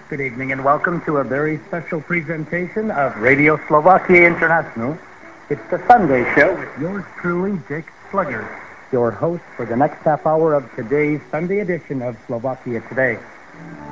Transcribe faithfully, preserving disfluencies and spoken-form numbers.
Good evening and welcome to a very special presentation of Radio Slovakia International. It's the Sunday show with yours truly, Dick Slugger, your host for the next half hour of today's Sunday edition of Slovakia Today.